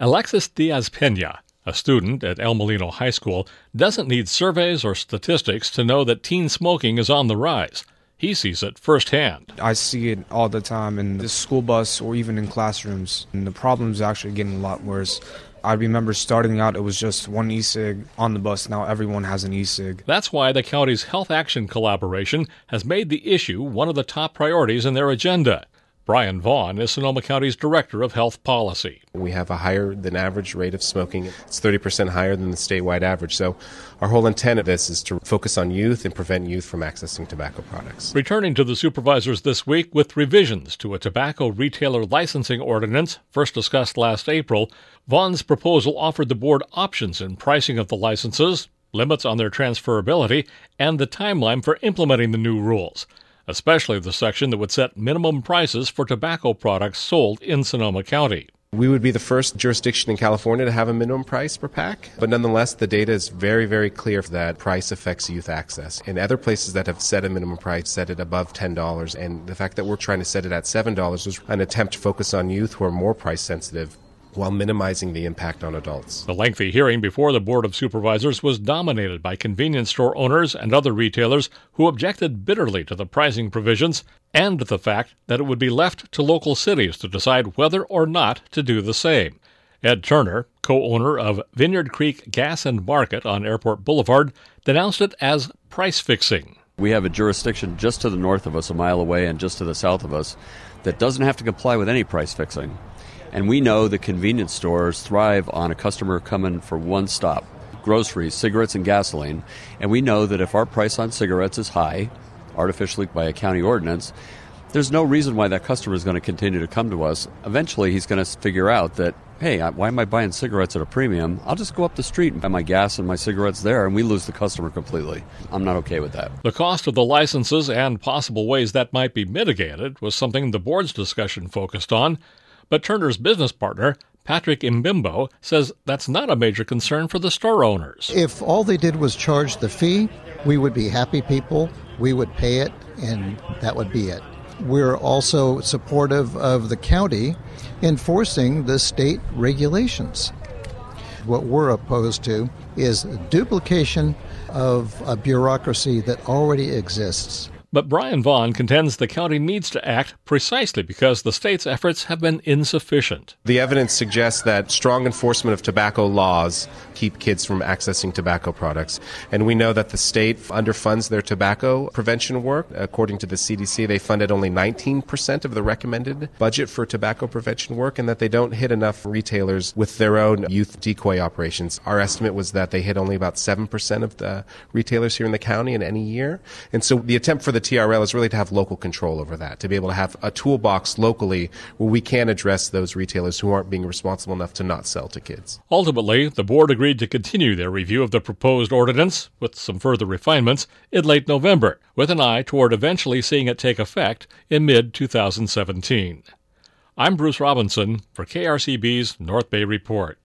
Alexis Diaz-Pena, a student at El Molino High School, doesn't need surveys or statistics to know that teen smoking is on the rise. He sees it firsthand. I see it all the time in the school bus or even in classrooms, and the problem's actually getting a lot worse. I remember starting out, it was just one e-cig on the bus. Now everyone has an e-cig. That's why the county's Health Action Collaboration has made the issue one of the top priorities in their agenda. Brian Vaughn is Sonoma County's Director of Health Policy. We have a higher than average rate of smoking. It's 30% higher than the statewide average. So our whole intent of this is to focus on youth and prevent youth from accessing tobacco products. Returning to the supervisors this week with revisions to a tobacco retailer licensing ordinance first discussed last April, Vaughn's proposal offered the board options in pricing of the licenses, limits on their transferability, and the timeline for implementing the new rules, especially the section that would set minimum prices for tobacco products sold in Sonoma County. We would be the first jurisdiction in California to have a minimum price per pack, but nonetheless, the data is very, very clear that price affects youth access. And other places that have set a minimum price set it above $10, and the fact that we're trying to set it at $7 was an attempt to focus on youth who are more price sensitive, while minimizing the impact on adults. The lengthy hearing before the Board of Supervisors was dominated by convenience store owners and other retailers who objected bitterly to the pricing provisions and to the fact that it would be left to local cities to decide whether or not to do the same. Ed Turner, co-owner of Vineyard Creek Gas and Market on Airport Boulevard, denounced it as price fixing. We have a jurisdiction just to the north of us, a mile away, and just to the south of us that doesn't have to comply with any price fixing. And we know the convenience stores thrive on a customer coming for one stop, groceries, cigarettes, and gasoline. And we know that if our price on cigarettes is high, artificially by a county ordinance, there's no reason why that customer is going to continue to come to us. Eventually, he's going to figure out that, hey, why am I buying cigarettes at a premium? I'll just go up the street and buy my gas and my cigarettes there, and we lose the customer completely. I'm not okay with that. The cost of the licenses and possible ways that might be mitigated was something the board's discussion focused on. But Turner's business partner, Patrick Imbimbo, says that's not a major concern for the store owners. If all they did was charge the fee, we would be happy people, we would pay it, and that would be it. We're also supportive of the county enforcing the state regulations. What we're opposed to is duplication of a bureaucracy that already exists. But Brian Vaughn contends the county needs to act precisely because the state's efforts have been insufficient. The evidence suggests that strong enforcement of tobacco laws keep kids from accessing tobacco products. And we know that the state underfunds their tobacco prevention work. According to the CDC, they funded only 19% of the recommended budget for tobacco prevention work, and that they don't hit enough retailers with their own youth decoy operations. Our estimate was that they hit only about 7% of the retailers here in the county in any year. And so the attempt for the TRL is really to have local control over that, to be able to have a toolbox locally where we can address those retailers who aren't being responsible enough to not sell to kids. Ultimately, the board agreed to continue their review of the proposed ordinance, with some further refinements, in late November, with an eye toward eventually seeing it take effect in mid-2017. I'm Bruce Robinson for KRCB's North Bay Report.